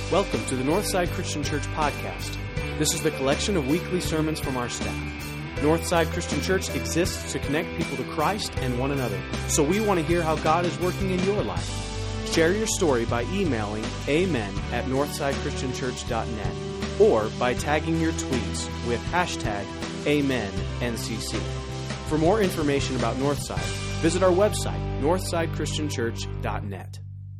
Welcome to the Northside Christian Church podcast. This is the collection of weekly sermons from our staff. Northside Christian Church exists to connect people to Christ and one another. So we want to hear how God is working in your life. Share your story by emailing amen@northsidechristianchurch.net or by tagging your tweets with hashtag AmenNCC. For more information about Northside, visit our website, northsidechristianchurch.net.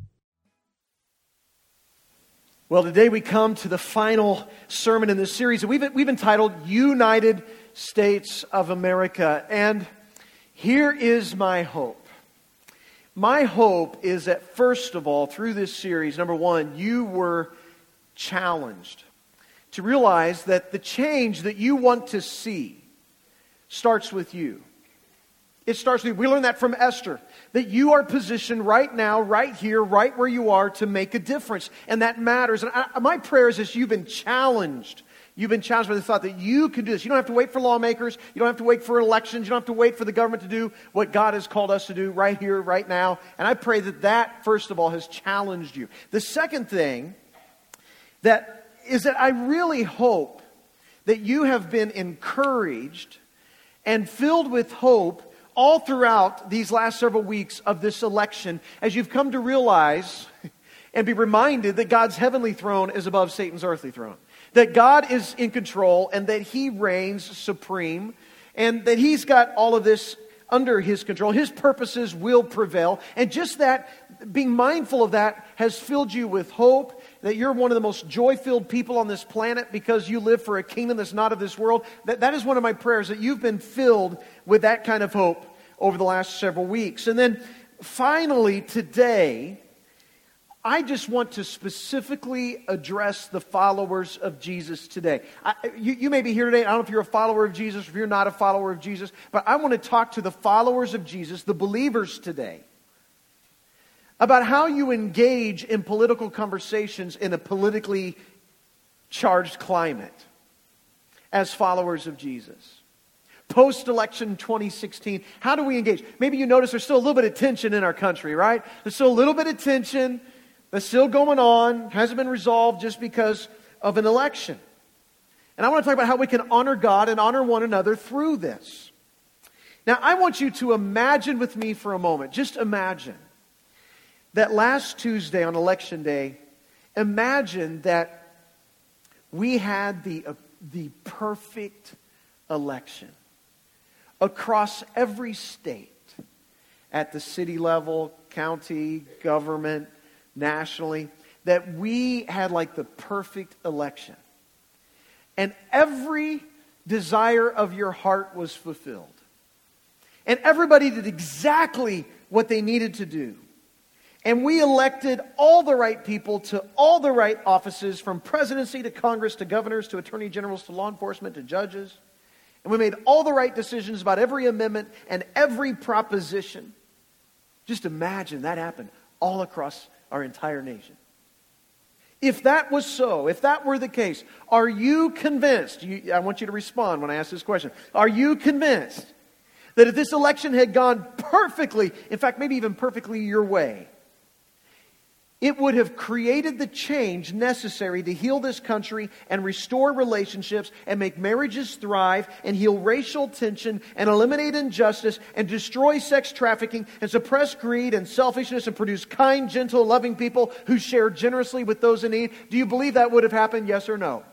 Well, today we come to the final sermon in this series. We've entitled United States of America. And here is my hope. My hope is that, first of all, through this series, number one, you were challenged to realize that the change that you want to see starts with you. It starts with you. We learned that from Esther, that you are positioned right now, right here, right where you are to make a difference. And that matters. And my prayer is this: you've been challenged. You've been challenged by the thought that you can do this. You don't have to wait for lawmakers. You don't have to wait for elections. You don't have to wait for the government to do what God has called us to do right here, right now. And I pray that, first of all, has challenged you. The second thing is that I really hope that you have been encouraged and filled with hope all throughout these last several weeks of this election, as you've come to realize and be reminded that God's heavenly throne is above Satan's earthly throne. That God is in control and that He reigns supreme and that He's got all of this under His control. His purposes will prevail. And just that, being mindful of that, has filled you with hope, that you're one of the most joy-filled people on this planet because you live for a kingdom that's not of this world. That is one of my prayers, that you've been filled with that kind of hope over the last several weeks. And then finally today, I just want to specifically address the followers of Jesus today. You may be here today. I don't know if you're a follower of Jesus or if you're not a follower of Jesus, but I want to talk to the followers of Jesus, the believers today, about how you engage in political conversations in a politically charged climate as followers of Jesus. Post-election 2016, how do we engage? Maybe you notice there's still a little bit of tension in our country, right? There's still a little bit of tension that's still going on, hasn't been resolved just because of an election. And I want to talk about how we can honor God and honor one another through this. Now, I want you to imagine with me for a moment, just imagine that last Tuesday on Election Day, imagine that we had the perfect election across every state, at the city level, county, government, nationally, that we had like the perfect election. And every desire of your heart was fulfilled. And everybody did exactly what they needed to do. And we elected all the right people to all the right offices, from presidency to Congress to governors to attorney generals to law enforcement to judges. And we made all the right decisions about every amendment and every proposition. Just imagine that happened all across our entire nation. If that was so, if that were the case, are you convinced? I want you to respond when I ask this question. Are you convinced that if this election had gone perfectly, in fact, maybe even perfectly your way, it would have created the change necessary to heal this country and restore relationships and make marriages thrive and heal racial tension and eliminate injustice and destroy sex trafficking and suppress greed and selfishness and produce kind, gentle, loving people who share generously with those in need? Do you believe that would have happened, yes or no?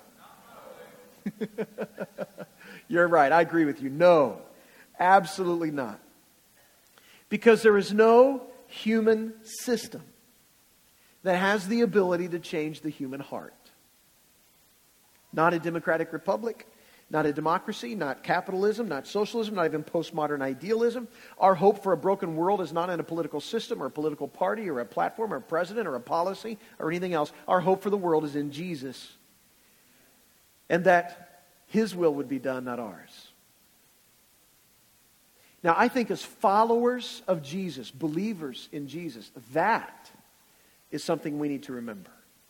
You're right. I agree with you. No, absolutely not. Because there is no human system that has the ability to change the human heart. Not a democratic republic, not a democracy, not capitalism, not socialism, not even postmodern idealism. Our hope for a broken world is not in a political system or a political party or a platform or a president or a policy or anything else. Our hope for the world is in Jesus, and that His will would be done, not ours. Now, I think as followers of Jesus, believers in Jesus, that is something we need to remember.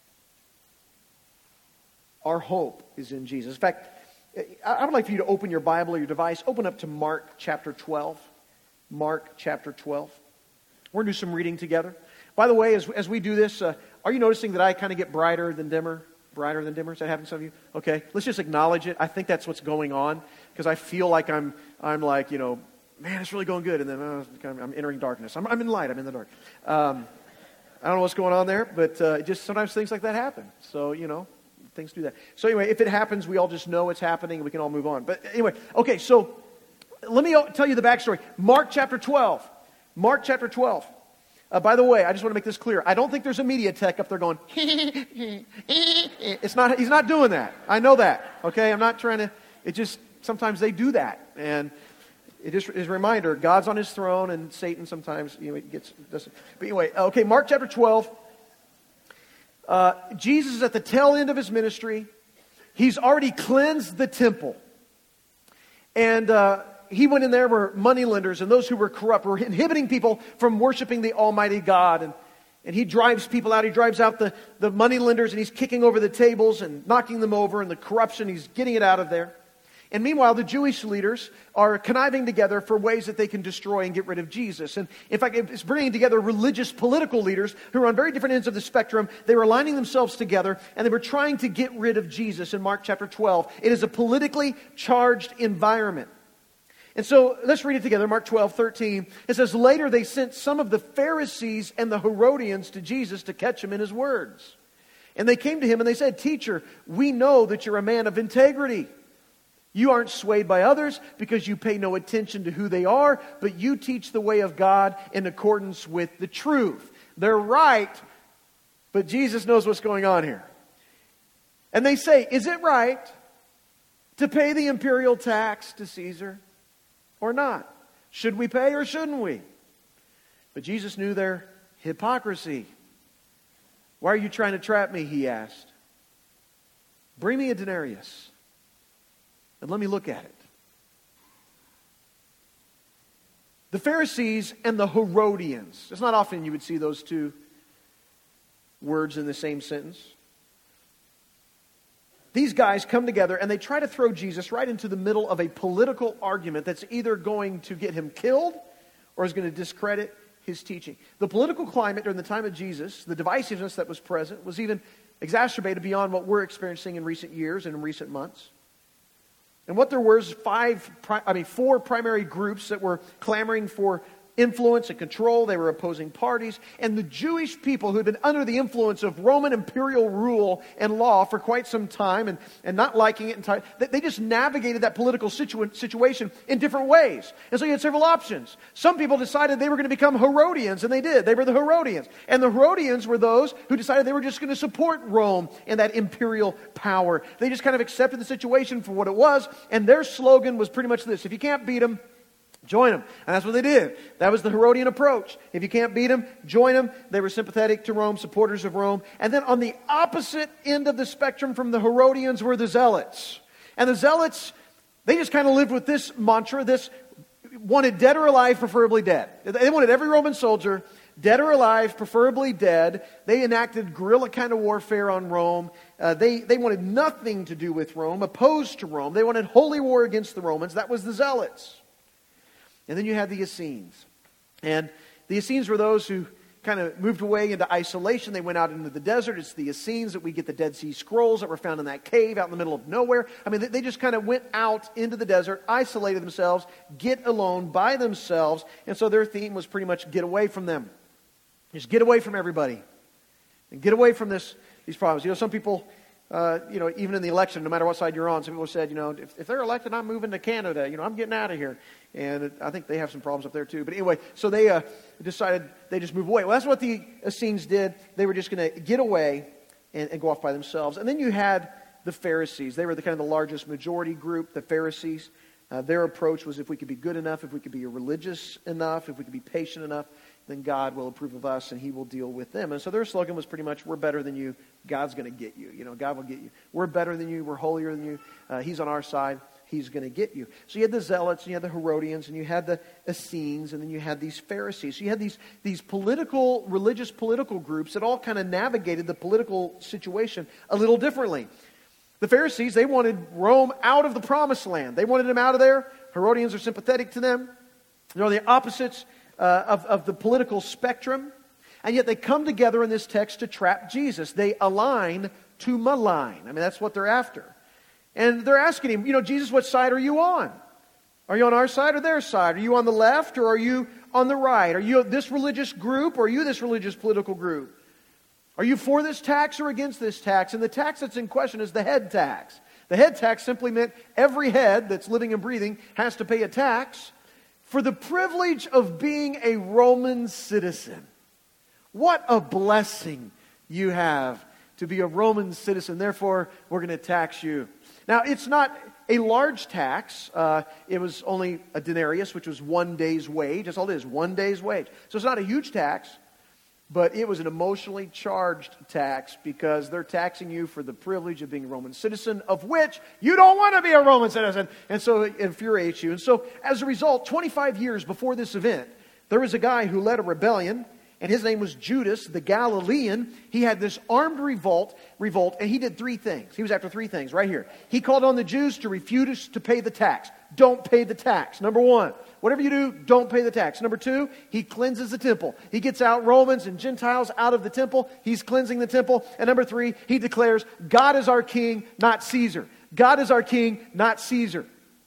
Our hope is in Jesus. In fact, I would like for you to open your Bible or your device. Open up to Mark chapter 12. Mark chapter 12. We're going to do some reading together. By the way, as we do this, are you noticing that I kind of get brighter than dimmer? Brighter than dimmer? Is that happening to some of you? Okay, let's just acknowledge it. I think that's what's going on, because I feel like I'm like, man, it's really going good, and then I'm entering darkness. I'm in light. I'm in the dark. I don't know what's going on there, but just sometimes things like that happen. So, things do that. So anyway, if it happens, we all just know it's happening, and we can all move on. But anyway, okay, so let me tell you the backstory. Mark chapter 12. Mark chapter 12. By the way, I just want to make this clear. I don't think there's a media tech up there going, it's not. He's not doing that. I know that. Okay, I'm not trying to. It just, sometimes they do that. And it just is a reminder, God's on his throne, and Satan sometimes, doesn't. But anyway, okay, Mark chapter 12. Jesus is at the tail end of his ministry. He's already cleansed the temple. And he went in there where moneylenders and those who were corrupt were inhibiting people from worshiping the Almighty God. And he drives people out. He drives out the moneylenders, and he's kicking over the tables and knocking them over, and the corruption, he's getting it out of there. And meanwhile, the Jewish leaders are conniving together for ways that they can destroy and get rid of Jesus. And in fact, it's bringing together religious political leaders who are on very different ends of the spectrum. They were aligning themselves together, and they were trying to get rid of Jesus in Mark chapter 12. It is a politically charged environment. And so let's read it together. Mark 12:13. It says, later they sent some of the Pharisees and the Herodians to Jesus to catch him in his words. And they came to him and they said, Teacher, we know that you're a man of integrity. You aren't swayed by others because you pay no attention to who they are, but you teach the way of God in accordance with the truth. They're right, but Jesus knows what's going on here. And they say, is it right to pay the imperial tax to Caesar or not? Should we pay or shouldn't we? But Jesus knew their hypocrisy. Why are you trying to trap me? He asked. Bring me a denarius and let me look at it. The Pharisees and the Herodians. It's not often you would see those two words in the same sentence. These guys come together and they try to throw Jesus right into the middle of a political argument that's either going to get him killed or is going to discredit his teaching. The political climate during the time of Jesus, the divisiveness that was present, was even exacerbated beyond what we're experiencing in recent years and in recent months. And what there was four primary groups that were clamoring for influence and control. They were opposing parties. And the Jewish people who had been under the influence of Roman imperial rule and law for quite some time and not liking it, they just navigated that political situation in different ways. And so you had several options. Some people decided they were going to become Herodians, and they did. They were the Herodians. And the Herodians were those who decided they were just going to support Rome and that imperial power. They just kind of accepted the situation for what it was, and their slogan was pretty much this: if you can't beat them, join them. And that's what they did. That was the Herodian approach. If you can't beat them, join them. They were sympathetic to Rome, supporters of Rome. And then on the opposite end of the spectrum from the Herodians were the Zealots. And the Zealots, they just kind of lived with this mantra, this wanted dead or alive, preferably dead. They wanted every Roman soldier dead or alive, preferably dead. They enacted guerrilla kind of warfare on Rome. They wanted nothing to do with Rome, opposed to Rome. They wanted holy war against the Romans. That was the Zealots. And then you had the Essenes. And the Essenes were those who kind of moved away into isolation. They went out into the desert. It's the Essenes that we get the Dead Sea Scrolls that were found in that cave out in the middle of nowhere. I mean, they just kind of went out into the desert, isolated themselves, get alone by themselves. And so their theme was pretty much get away from them. Just get away from everybody. And get away from these problems. You know, some people, even in the election, no matter what side you're on, some people said, if they're elected, I'm moving to Canada. I'm getting out of here. And I think they have some problems up there too. But anyway, so they decided they just move away. Well, that's what the Essenes did. They were just going to get away and go off by themselves. And then you had the Pharisees. They were the largest majority group, the Pharisees. Their approach was if we could be good enough, if we could be religious enough, if we could be patient enough, then God will approve of us and He will deal with them. And so their slogan was pretty much, we're better than you, God's going to get you. God will get you. We're better than you, we're holier than you, He's on our side, He's going to get you. So you had the Zealots, and you had the Herodians, and you had the Essenes, and then you had these Pharisees. So you had these religious political groups that all kind of navigated the political situation a little differently. The Pharisees, they wanted Rome out of the promised land. They wanted them out of there. Herodians are sympathetic to them. They're the opposites of the political spectrum. And yet they come together in this text to trap Jesus. They align to malign. I mean, that's what they're after. And they're asking him, Jesus, what side are you on? Are you on our side or their side? Are you on the left or are you on the right? Are you this religious group or are you this religious political group? Are you for this tax or against this tax? And the tax that's in question is the head tax. The head tax simply meant every head that's living and breathing has to pay a tax for the privilege of being a Roman citizen. What a blessing you have to be a Roman citizen. Therefore, we're going to tax you. Now, it's not a large tax. It was only a denarius, which was 1 day's wage. That's all it is, 1 day's wage. So it's not a huge tax, but it was an emotionally charged tax because they're taxing you for the privilege of being a Roman citizen, of which you don't want to be a Roman citizen. And so it infuriates you. And so as a result, 25 years before this event, there was a guy who led a rebellion, and his name was Judas the Galilean. He had this armed revolt, and he did three things. He was after three things right here. He called on the Jews to refuse to pay the tax. Don't pay the tax. Number one, whatever you do, don't pay the tax. Number two, he cleanses the temple. He gets out Romans and Gentiles out of the temple. He's cleansing the temple. And number three, he declares, God is our king, not Caesar. God is our king, not Caesar.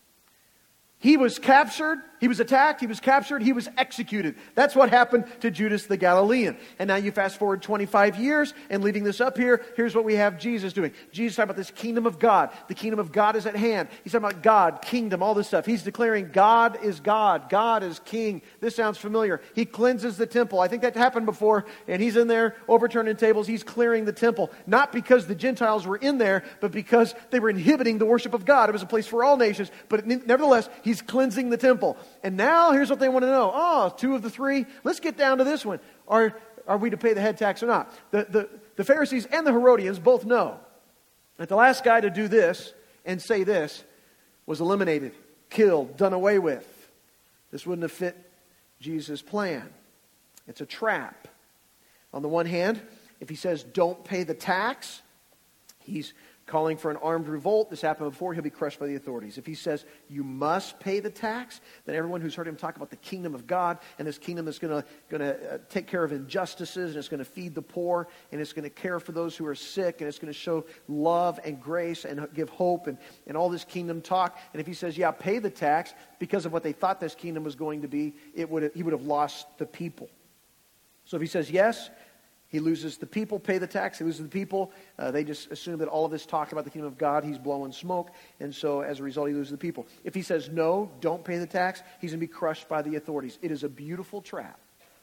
He was captured, he was attacked, he was captured, he was executed. That's what happened to Judas the Galilean. And now you fast forward 25 years, and leading this up here, here's what we have Jesus doing. Jesus talking about this kingdom of God. The kingdom of God is at hand. He's talking about God, kingdom, all this stuff. He's declaring God is God. God is king. This sounds familiar. He cleanses the temple. I think that happened before, and he's in there overturning tables. He's clearing the temple. Not because the Gentiles were in there, but because they were inhibiting the worship of God. It was a place for all nations, but nevertheless, he's cleansing the temple. And now here's what they want to know. Oh, two of the three. Let's get down to this one. Are we to pay the head tax or not? The Pharisees and the Herodians both know that the last guy to do this and say this was eliminated, killed, done away with. This wouldn't have fit Jesus' plan. It's a trap. On the one hand, if he says don't pay the tax, he's calling for an armed revolt. This happened before. He'll be crushed by the authorities. If he says you must pay the tax, then everyone who's heard him talk about the kingdom of God and this kingdom is going to take care of injustices, and it's going to feed the poor, and it's going to care for those who are sick, and it's going to show love and grace and give hope and all this kingdom talk. And if he says, yeah, pay the tax, because of what they thought this kingdom was going to be, he would have lost the people. So if he says yes, he loses the people, pay the tax. He loses the people. They just assume that all of this talk about the kingdom of God, he's blowing smoke. And so as a result, he loses the people. If he says no, don't pay the tax, he's going to be crushed by the authorities. It is a beautiful trap.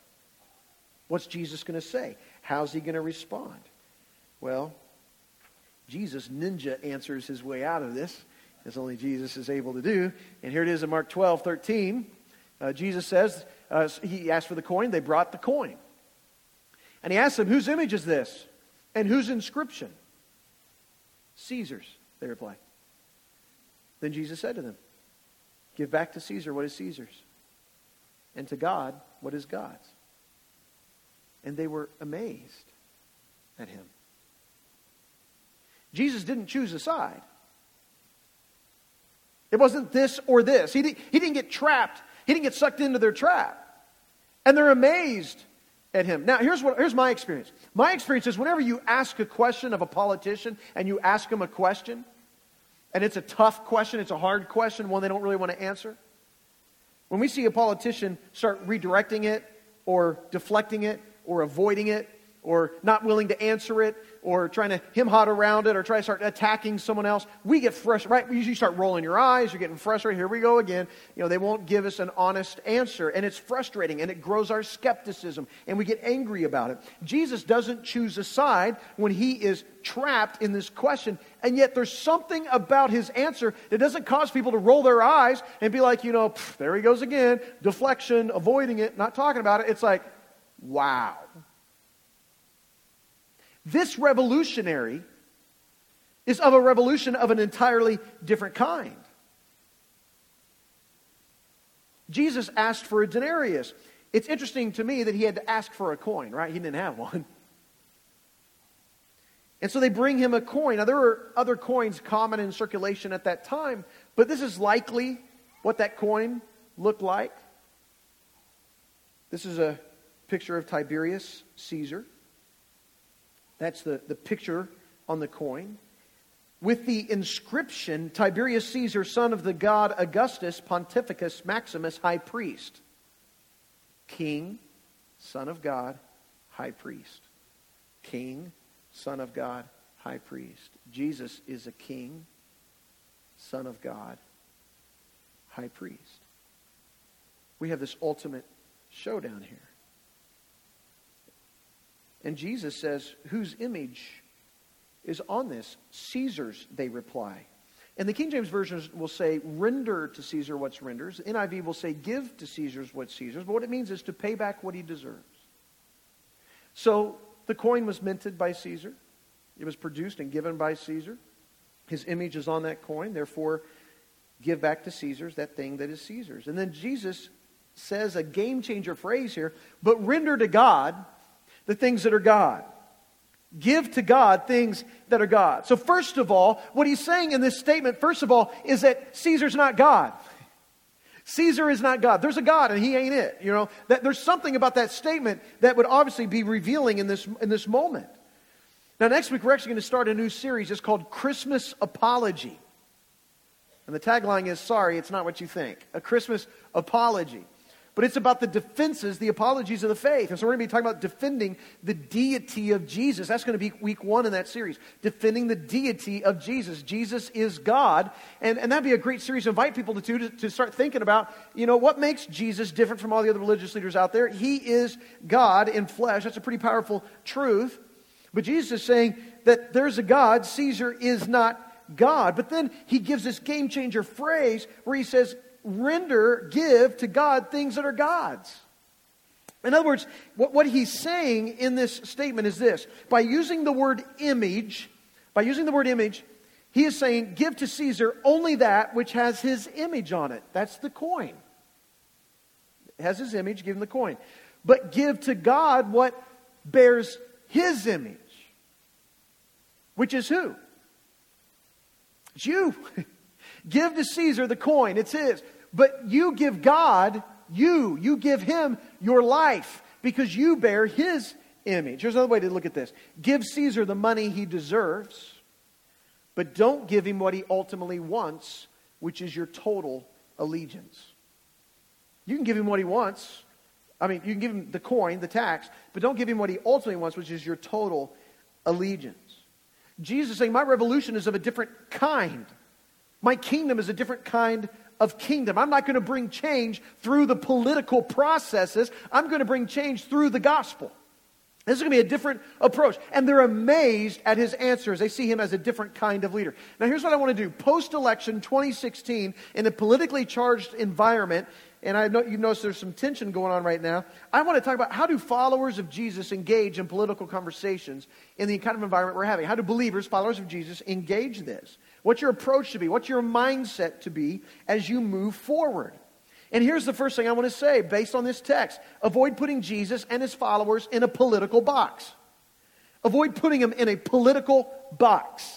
What's Jesus going to say? How's he going to respond? Well, Jesus ninja answers his way out of this, as only Jesus is able to do. And here it is in Mark 12:13. Jesus says, he asked for the coin. They brought the coin. And he asked them, whose image is this? And whose inscription? Caesar's, they replied. Then Jesus said to them, give back to Caesar what is Caesar's, and to God what is God's. And they were amazed at him. Jesus didn't choose a side. It wasn't this or this. He didn't get trapped. He didn't get sucked into their trap. And they're amazed at him. Now, here's my experience. My experience is whenever you ask a question of a politician and you ask him a question, and it's a tough question, it's a hard question, one they don't really want to answer. When we see a politician start redirecting it or deflecting it or avoiding it or not willing to answer it or trying to hem-hot around it or try to start attacking someone else, we get frustrated, right? We usually start rolling your eyes, you're getting frustrated, here we go again. They won't give us an honest answer, and it's frustrating, and it grows our skepticism, and we get angry about it. Jesus doesn't choose a side when he is trapped in this question, and yet there's something about his answer that doesn't cause people to roll their eyes and be like, there he goes again, deflection, avoiding it, not talking about it. It's like, wow. This revolutionary is of a revolution of an entirely different kind. Jesus asked for a denarius. It's interesting to me that he had to ask for a coin, right? He didn't have one. And so they bring him a coin. Now, there were other coins common in circulation at that time, but this is likely what that coin looked like. This is a picture of Tiberius Caesar. That's the picture on the coin. With the inscription, Tiberius Caesar, son of the god Augustus, Pontificus Maximus, high priest. King, son of God, high priest. King, son of God, high priest. Jesus is a king, son of God, high priest. We have this ultimate showdown here. And Jesus says, whose image is on this? Caesar's, they reply. And the King James Version will say, render to Caesar what's rendered. NIV will say, give to Caesar's what's Caesar's. But what it means is to pay back what he deserves. So the coin was minted by Caesar. It was produced and given by Caesar. His image is on that coin. Therefore, give back to Caesar's that thing that is Caesar's. And then Jesus says a game changer phrase here, but render to God the things that are God. Give to God things that are God. So first of all, what he's saying in this statement, first of all, is that Caesar's not God. Caesar is not God. There's a God and he ain't it. You know, that there's something about that statement that would obviously be revealing in this moment. Now next week we're actually going to start a new series. It's called Christmas Apology. And the tagline is, sorry, it's not what you think. A Christmas apology. But it's about the defenses, the apologies of the faith. And so we're going to be talking about defending the deity of Jesus. That's going to be week 1 in that series. Defending the deity of Jesus. Jesus is God. And that'd be a great series to invite people to start thinking about, you know, what makes Jesus different from all the other religious leaders out there? He is God in flesh. That's a pretty powerful truth. But Jesus is saying that there's a God. Caesar is not God. But then he gives this game changer phrase where he says, give to God things that are God's. In other words, what he's saying in this statement is this. By using the word image, he is saying, give to Caesar only that which has his image on it. That's the coin. It has his image, give him the coin. But give to God what bears his image. Which is who? It's you. Give to Caesar the coin, it's his. But you give God, you give him your life because you bear his image. Here's another way to look at this. Give Caesar the money he deserves, but don't give him what he ultimately wants, which is your total allegiance. You can give him what he wants. I mean, you can give him the coin, the tax, but don't give him what he ultimately wants, which is your total allegiance. Jesus is saying, my revolution is of a different kind. My kingdom is a different kind of kingdom. I'm not going to bring change through the political processes. I'm going to bring change through the gospel. This is going to be a different approach. And they're amazed at his answers. They see him as a different kind of leader. Now here's what I want to do. Post-election 2016, in a politically charged environment, and I know you notice there's some tension going on right now, I want to talk about how do followers of Jesus engage in political conversations in the kind of environment we're having. How do believers, followers of Jesus, engage this? What's your approach to be? What's your mindset to be as you move forward? And here's the first thing I want to say based on this text. Avoid putting Jesus and his followers in a political box. Avoid putting them in a political box.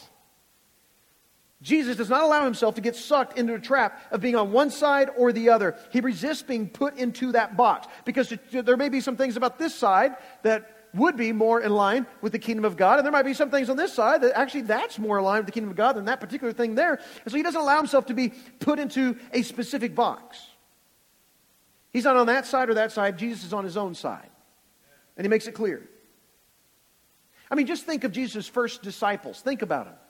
Jesus does not allow himself to get sucked into a trap of being on one side or the other. He resists being put into that box because there may be some things about this side that would be more in line with the kingdom of God. And there might be some things on this side that actually that's more in line with the kingdom of God than that particular thing there. And so he doesn't allow himself to be put into a specific box. He's not on that side or that side. Jesus is on his own side. And he makes it clear. I mean, just think of Jesus' first disciples. Think about him.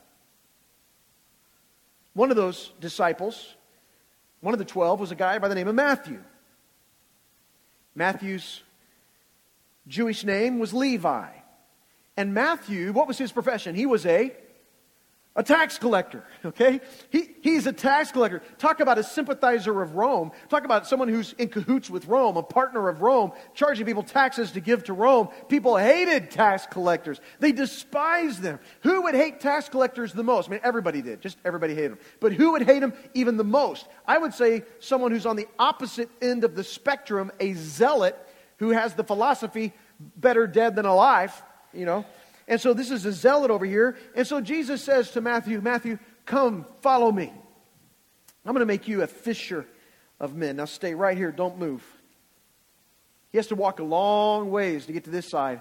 One of those disciples, one of the 12, was a guy by the name of Matthew. Matthew's Jewish name was Levi. And Matthew, what was his profession? He was a tax collector, okay? He's a tax collector. Talk about a sympathizer of Rome. Talk about someone who's in cahoots with Rome, a partner of Rome, charging people taxes to give to Rome. People hated tax collectors. They despised them. Who would hate tax collectors the most? I mean, everybody did. Just everybody hated them. But who would hate them even the most? I would say someone who's on the opposite end of the spectrum, a zealot who has the philosophy, better dead than alive, you know. And so this is a zealot over here. And so Jesus says to Matthew, Matthew, come, follow me. I'm going to make you a fisher of men. Now stay right here. Don't move. He has to walk a long ways to get to this side.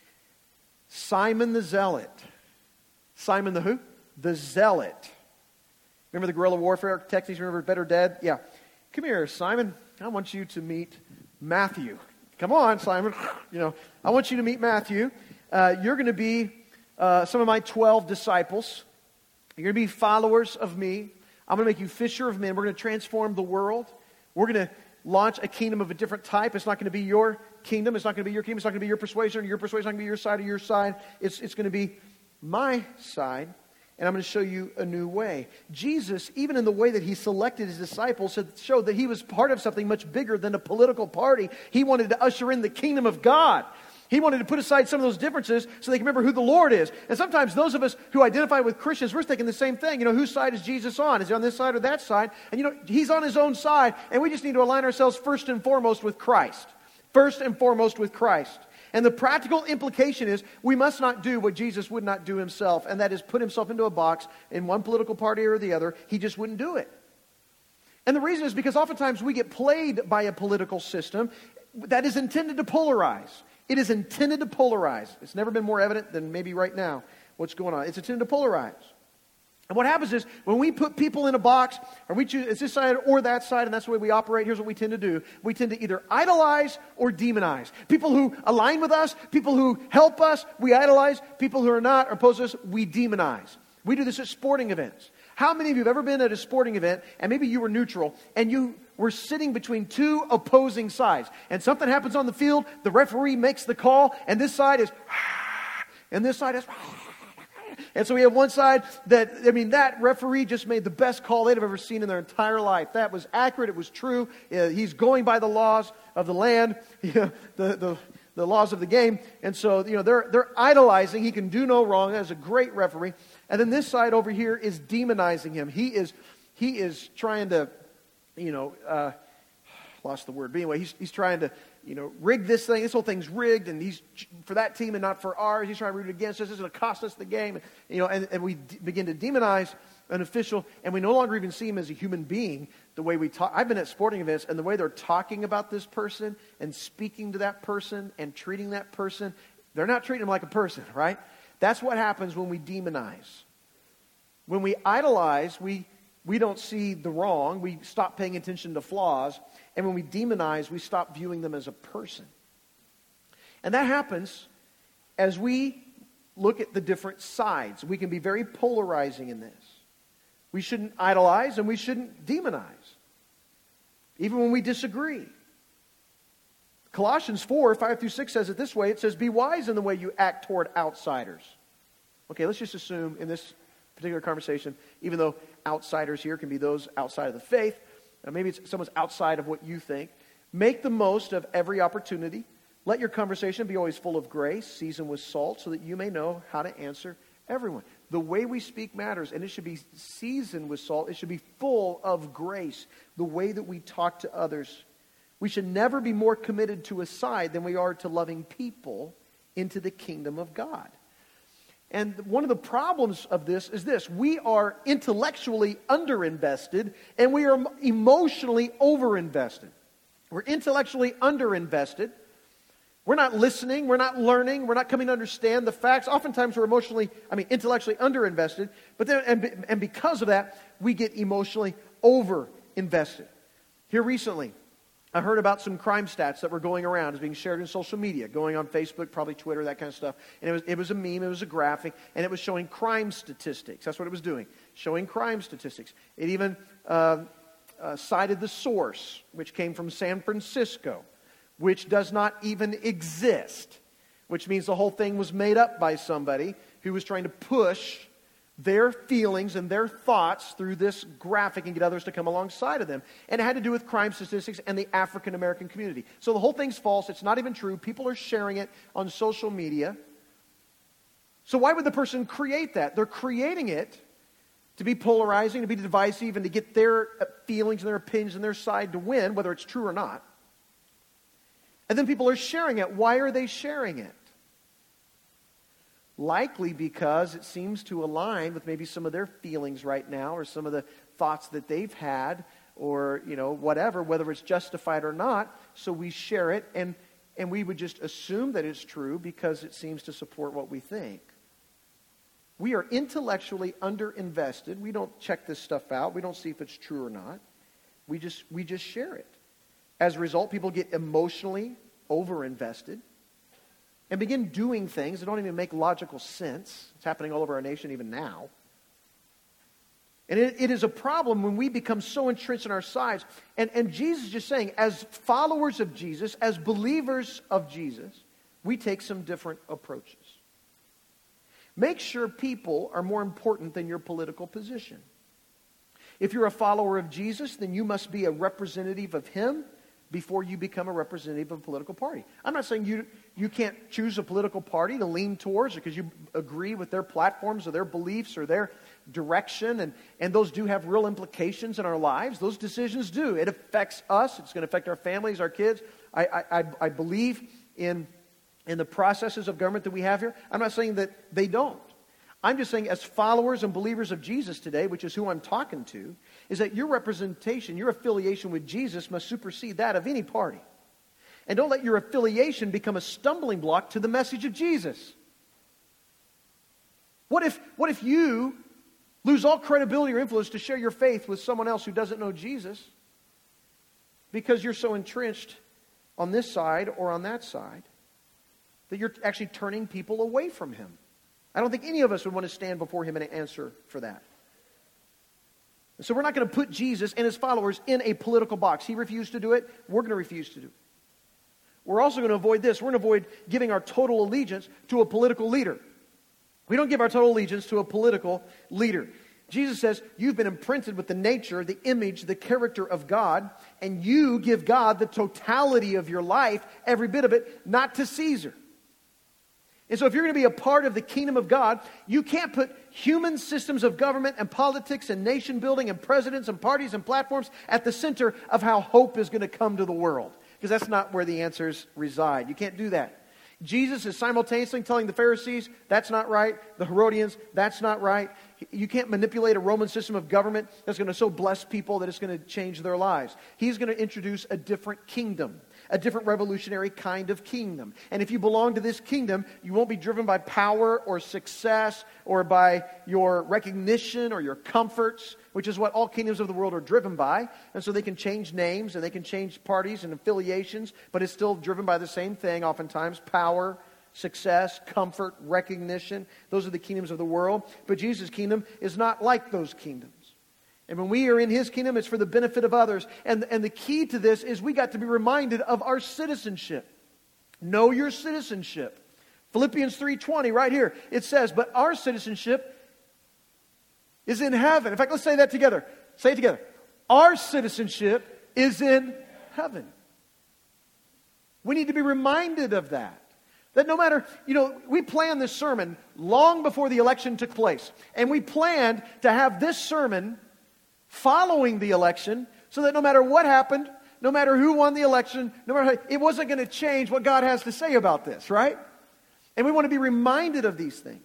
Simon the Zealot. Simon the who? The Zealot. Remember the guerrilla warfare techniques? Remember Better Dead? Yeah. Come here, Simon. I want you to meet Matthew. Come on, Simon. I want you to meet Matthew. You're going to be some of my 12 disciples. You're going to be followers of me. I'm going to make you fisher of men. We're going to transform the world. We're going to launch a kingdom of a different type. It's not going to be your kingdom. It's not going to be your kingdom. It's not going to be your persuasion. Your persuasion is not going to be your side or your side. It's going to be my side. And I'm going to show you a new way. Jesus, even in the way that he selected his disciples, showed that he was part of something much bigger than a political party. He wanted to usher in the kingdom of God. He wanted to put aside some of those differences so they can remember who the Lord is. And sometimes those of us who identify with Christians, we're thinking the same thing. Whose side is Jesus on? Is he on this side or that side? And he's on his own side. And we just need to align ourselves first and foremost with Christ. First and foremost with Christ. And the practical implication is we must not do what Jesus would not do himself. And that is put himself into a box in one political party or the other. He just wouldn't do it. And the reason is because oftentimes we get played by a political system that is intended to polarize. It is intended to polarize. It's never been more evident than maybe right now what's going on. It's intended to polarize. And what happens is when we put people in a box, or we choose it's this side or that side, and that's the way we operate, here's what we tend to do. We tend to either idolize or demonize. People who align with us, people who help us, we idolize. People who are not, or oppose us, we demonize. We do this at sporting events. How many of you have ever been at a sporting event, and maybe you were neutral, and you were sitting between two opposing sides, and something happens on the field, the referee makes the call, and this side is, and this side is, and so we have one side that referee just made the best call they'd have ever seen in their entire life. That was accurate. It was true. He's going by the laws of the land, the laws of the game. And so, they're idolizing. He can do no wrong. That's a great referee. And then this side over here is demonizing him. He is trying to, lost the word. But anyway, he's trying to, rig this thing. This whole thing's rigged, and he's for that team and not for ours. He's trying to root against us. This is going to cost us the game. And we begin to demonize an official, and we no longer even see him as a human being the way we talk. I've been at sporting events, and the way they're talking about this person and speaking to that person and treating that person, they're not treating him like a person, right? That's what happens when we demonize. When we idolize, we don't see the wrong. We stop paying attention to flaws. And when we demonize, we stop viewing them as a person. And that happens as we look at the different sides. We can be very polarizing in this. We shouldn't idolize and we shouldn't demonize, even when we disagree. Colossians 4, 5 through 6 says it this way. It says, be wise in the way you act toward outsiders. Okay, let's just assume in this particular conversation, even though outsiders here can be those outside of the faith, maybe it's someone's outside of what you think. Make the most of every opportunity. Let your conversation be always full of grace, seasoned with salt, so that you may know how to answer everyone. The way we speak matters, and it should be seasoned with salt. It should be full of grace, the way that we talk to others. We should never be more committed to a side than we are to loving people into the kingdom of God. And one of the problems of this is this. We are intellectually underinvested and we are emotionally overinvested. We're intellectually underinvested. We're not listening. We're not learning. We're not coming to understand the facts. Oftentimes we're intellectually underinvested. But then, and because of that, we get emotionally overinvested. Here recently, I heard about some crime stats that were going around as being shared in social media, going on Facebook, probably Twitter, that kind of stuff. And it was a meme, it was a graphic, and it was showing crime statistics. That's what it was doing, showing crime statistics. It even cited the source, which came from San Francisco, which does not even exist, which means the whole thing was made up by somebody who was trying to push their feelings and their thoughts through this graphic and get others to come alongside of them. And it had to do with crime statistics and the African American community. So the whole thing's false. It's not even true. People are sharing it on social media. So why would the person create that? They're creating it to be polarizing, to be divisive, and to get their feelings and their opinions and their side to win, whether it's true or not. And then people are sharing it. Why are they sharing it? Likely because it seems to align with maybe some of their feelings right now or some of the thoughts that they've had or, whatever, whether it's justified or not. So we share it, and and we would just assume that it's true because it seems to support what we think. We are intellectually underinvested. We don't check this stuff out. We don't see if it's true or not. We just share it. As a result, people get emotionally overinvested and begin doing things that don't even make logical sense. It's happening all over our nation even now. And it is a problem when we become so entrenched in our sides. And Jesus is just saying, as followers of Jesus, as believers of Jesus, we take some different approaches. Make sure people are more important than your political position. If you're a follower of Jesus, then you must be a representative of Him before you become a representative of a political party. I'm not saying you can't choose a political party to lean towards because you agree with their platforms or their beliefs or their direction, and those do have real implications in our lives. Those decisions do. It affects us. It's going to affect our families, our kids. I believe in the processes of government that we have here. I'm not saying that they don't. I'm just saying as followers and believers of Jesus today, which is who I'm talking to, is that your representation, your affiliation with Jesus must supersede that of any party. And don't let your affiliation become a stumbling block to the message of Jesus. What if you lose all credibility or influence to share your faith with someone else who doesn't know Jesus because you're so entrenched on this side or on that side that you're actually turning people away from Him? I don't think any of us would want to stand before Him and answer for that. And so we're not going to put Jesus and His followers in a political box. He refused to do it. We're going to refuse to do it. We're also going to avoid this. We're going to avoid giving our total allegiance to a political leader. We don't give our total allegiance to a political leader. Jesus says, you've been imprinted with the nature, the image, the character of God, and you give God the totality of your life, every bit of it, not to Caesar. And so if you're going to be a part of the kingdom of God, you can't put human systems of government and politics and nation building and presidents and parties and platforms at the center of how hope is going to come to the world. Because that's not where the answers reside. You can't do that. Jesus is simultaneously telling the Pharisees, that's not right. The Herodians, that's not right. You can't manipulate a Roman system of government that's going to so bless people that it's going to change their lives. He's going to introduce a different kingdom, a different revolutionary kind of kingdom. And if you belong to this kingdom, you won't be driven by power or success or by your recognition or your comforts, which is what all kingdoms of the world are driven by. And so they can change names and they can change parties and affiliations, but it's still driven by the same thing oftentimes: power, success, comfort, recognition. Those are the kingdoms of the world. But Jesus' kingdom is not like those kingdoms. And when we are in His kingdom, it's for the benefit of others. And the key to this is we got to be reminded of our citizenship. Know your citizenship. Philippians 3:20 right here. It says, but our citizenship is in heaven. In fact, let's say that together. Say it together. Our citizenship is in heaven. We need to be reminded of that. That no matter, we planned this sermon long before the election took place. And we planned to have this sermon following the election so that no matter what happened, no matter who won the election, it wasn't going to change what God has to say about this, right? And we want to be reminded of these things.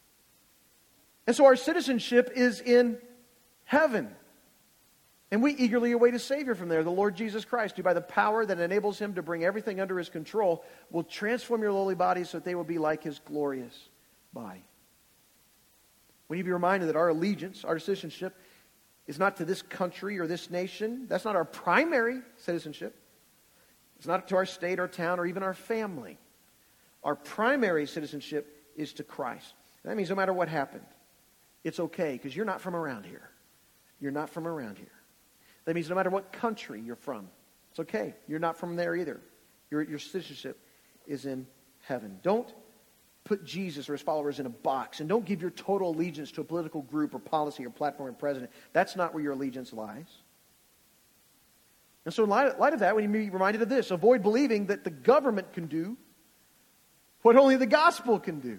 And so our citizenship is in heaven. And we eagerly await a Savior from there, the Lord Jesus Christ, who by the power that enables Him to bring everything under His control will transform your lowly bodies so that they will be like His glorious body. We need to be reminded that our allegiance, our citizenship, is not to this country or this nation. That's not our primary citizenship. It's not to our state, our town, or even our family. Our primary citizenship is to Christ. And that means no matter what happened, it's okay because you're not from around here. You're not from around here. That means no matter what country you're from, it's okay. You're not from there either. Your citizenship is in heaven. Don't put Jesus or His followers in a box, and don't give your total allegiance to a political group or policy or platform or president. That's not where your allegiance lies. And so in light of that, we need to be reminded of this. Avoid believing that the government can do what only the gospel can do.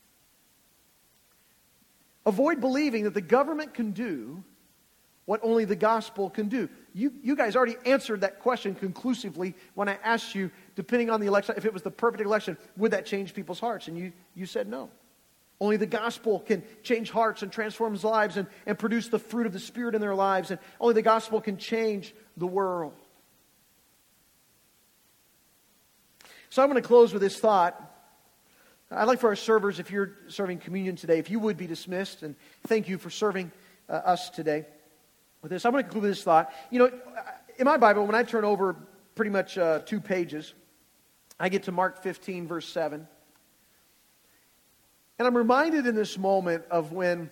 Avoid believing that the government can do what only the gospel can do. You guys already answered that question conclusively when I asked you, depending on the election, if it was the perfect election, would that change people's hearts? And you said no. Only the gospel can change hearts and transform lives and produce the fruit of the Spirit in their lives. And only the gospel can change the world. So I'm going to close with this thought. I'd like for our servers, if you're serving communion today, if you would be dismissed, and thank you for serving us today with this. I'm going to conclude with this thought. You know, in my Bible, when I turn over pretty much 2 pages, I get to Mark 15, verse 7. And I'm reminded in this moment of when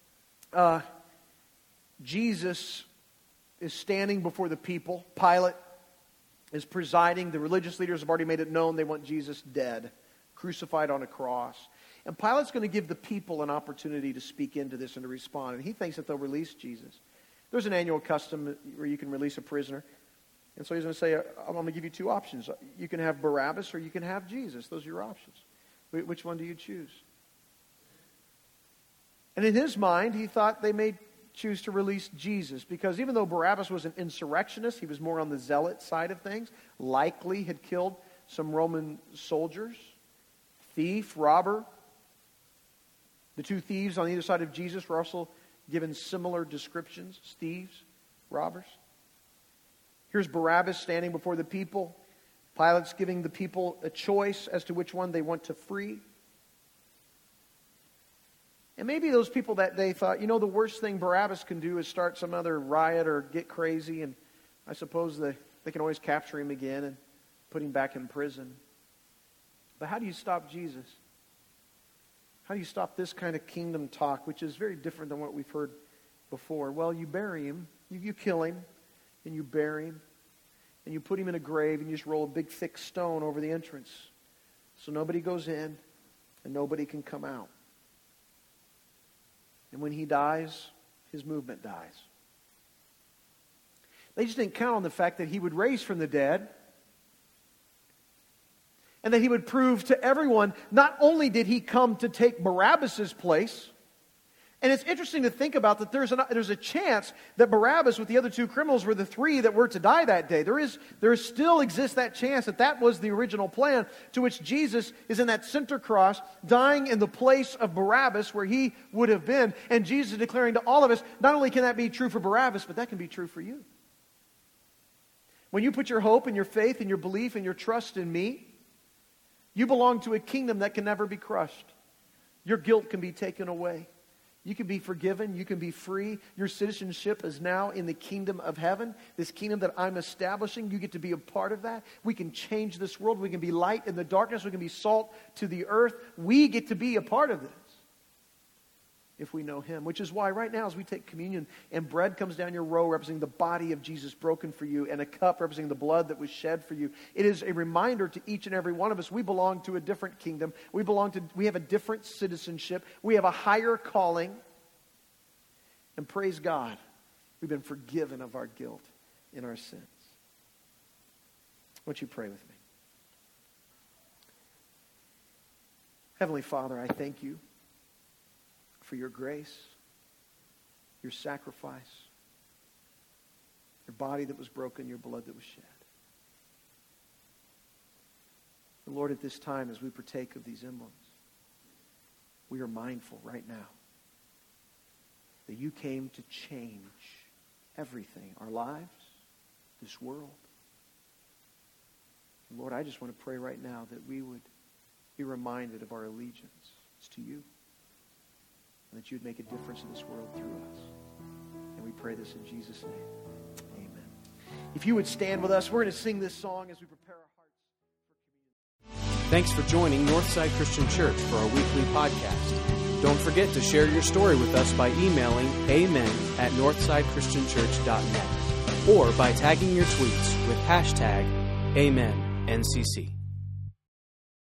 Jesus is standing before the people. Pilate is presiding. The religious leaders have already made it known they want Jesus dead, crucified on a cross. And Pilate's going to give the people an opportunity to speak into this and to respond. And he thinks that they'll release Jesus. There's an annual custom where you can release a prisoner. And so he's going to say, I'm going to give you 2 options. You can have Barabbas or you can have Jesus. Those are your options. Which one do you choose? And in his mind, he thought they may choose to release Jesus, because even though Barabbas was an insurrectionist, he was more on the zealot side of things, likely had killed some Roman soldiers, thief, robber. The 2 thieves on either side of Jesus were also given similar descriptions, thieves, robbers. Here's Barabbas standing before the people. Pilate's giving the people a choice as to which one they want to free. And maybe those people that day thought, you know, the worst thing Barabbas can do is start some other riot or get crazy, and I suppose they can always capture him again and put him back in prison. But how do you stop Jesus? How do you stop this kind of kingdom talk, which is very different than what we've heard before? Well, you bury him, you kill him, and you bury him, and you put him in a grave, and you just roll a big thick stone over the entrance so nobody goes in and nobody can come out. And when he dies, his movement dies. They just didn't count on the fact that he would raise from the dead, and that he would prove to everyone, not only did he come to take Barabbas' place, and it's interesting to think about that there's a chance that Barabbas with the other 2 criminals were the 3 that were to die that day. There still exists that chance that was the original plan, to which Jesus is in that center cross, dying in the place of Barabbas where he would have been. And Jesus is declaring to all of us, not only can that be true for Barabbas, but that can be true for you. When you put your hope and your faith and your belief and your trust in me, you belong to a kingdom that can never be crushed. Your guilt can be taken away. You can be forgiven. You can be free. Your citizenship is now in the kingdom of heaven. This kingdom that I'm establishing, you get to be a part of that. We can change this world. We can be light in the darkness. We can be salt to the earth. We get to be a part of this if we know him. Which is why right now as we take communion and bread comes down your row representing the body of Jesus broken for you, and a cup representing the blood that was shed for you, it is a reminder to each and every one of us we belong to a different kingdom. We have a different citizenship. We have a higher calling. And praise God, we've been forgiven of our guilt and our sins. Won't you pray with me? Heavenly Father, I thank you for your grace, your sacrifice, your body that was broken, your blood that was shed. And Lord, at this time, as we partake of these emblems, we are mindful right now that you came to change everything, our lives, this world. And Lord, I just want to pray right now that we would be reminded of our allegiance to you, and that you would make a difference in this world through us. And we pray this in Jesus' name. Amen. If you would stand with us, we're going to sing this song as we prepare our hearts for communion. Thanks for joining Northside Christian Church for our weekly podcast. Don't forget to share your story with us by emailing amen@northsidechristianchurch.net or by tagging your tweets with #AmenNCC.